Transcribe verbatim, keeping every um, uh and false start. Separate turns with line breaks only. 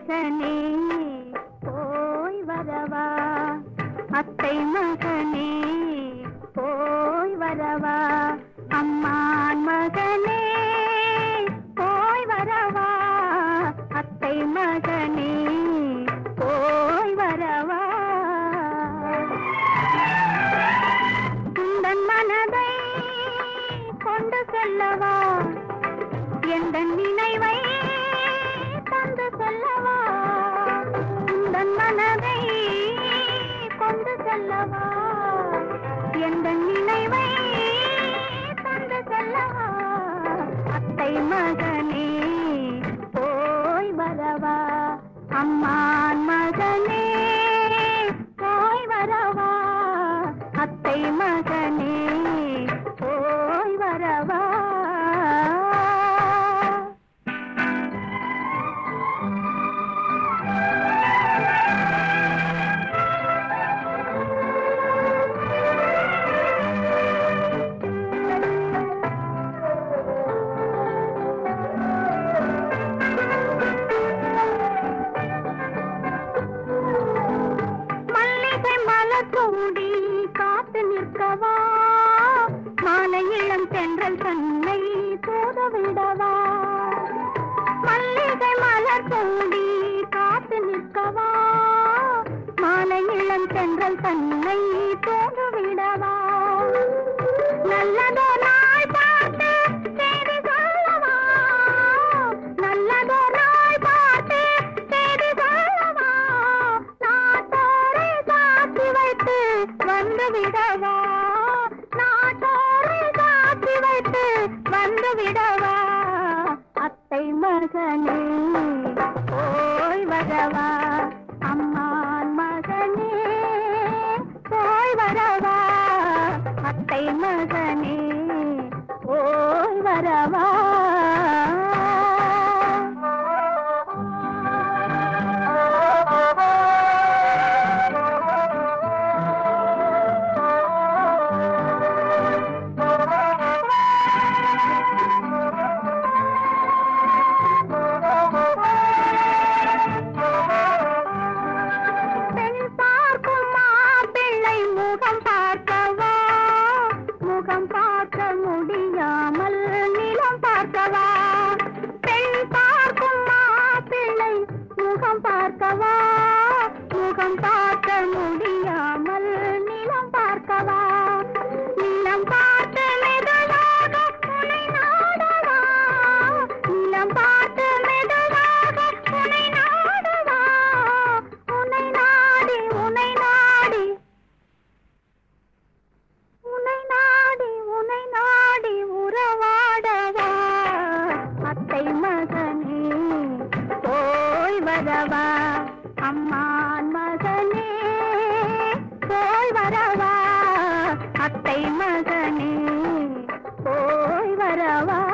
மகனே போய் வரவா, அத்தை மகனே போய் வரவா, அம்மான் மகனே போய் வரவா, அத்தை மகனே போய் வரவா. உந்தன் மனதை கொண்டு செல்லவா, எந்த நினைவை தந்து செல்லவா, உந்தன் மனதை கொண்டு செல்லவா, எந்த நினைவை தந்து செல்லவா, அத்தை மகனே போய் வரவா, அம்மான் மகனே போய் வரவா, அத்தை மகனே போய் வரவா. கூடி காத்து நிற்கவா, மாலை இளம் தென்றல் தன்னை தூத விடவா, மல்லிகை மலர் கூடி காத்து நிற்கவா, மாலை இளம் தென்றல் தன்னை தூத விடவா, நல்லதோ நாள் பார்த்து செய்தி சொல்லவா, நல்லதோ நாள் பார்த்து செய்தி சொல்லவா, நாட்டோரை சாட்சி வைத்து வந்து விடவா, நாட்டோரை சாட்சி வைத்து வந்து விடவா, அத்தை மகனே போய் வரவா, அம்மான் மகனே போய் வரவா, அத்தை மகனே போய் வரவா. முகம் பார்க்கவா, முகம் பார்க்க முடியாமல் நிலம் பார்க்கவா, பெண் பார்க்கும் மாப்பிள்ளை முகம் பார்க்கவா, முகம் பார்க்க முடியாமல் நிலம் பார்க்கவா, நிலம் பார்த்து மெதுவாக உன்னை நாடவா, நிலம் பார்த்து மெதுவாக உன்னை நாடவா, உன்னை நாடி உன்னை நாடி உன்னை நாடி உன்னை நாடி உறவாடவா, அத்தை மகனே போய் வரவா, அம்மான் மகனே போய் வரவா, அத்தை மகனே போய் வரவா.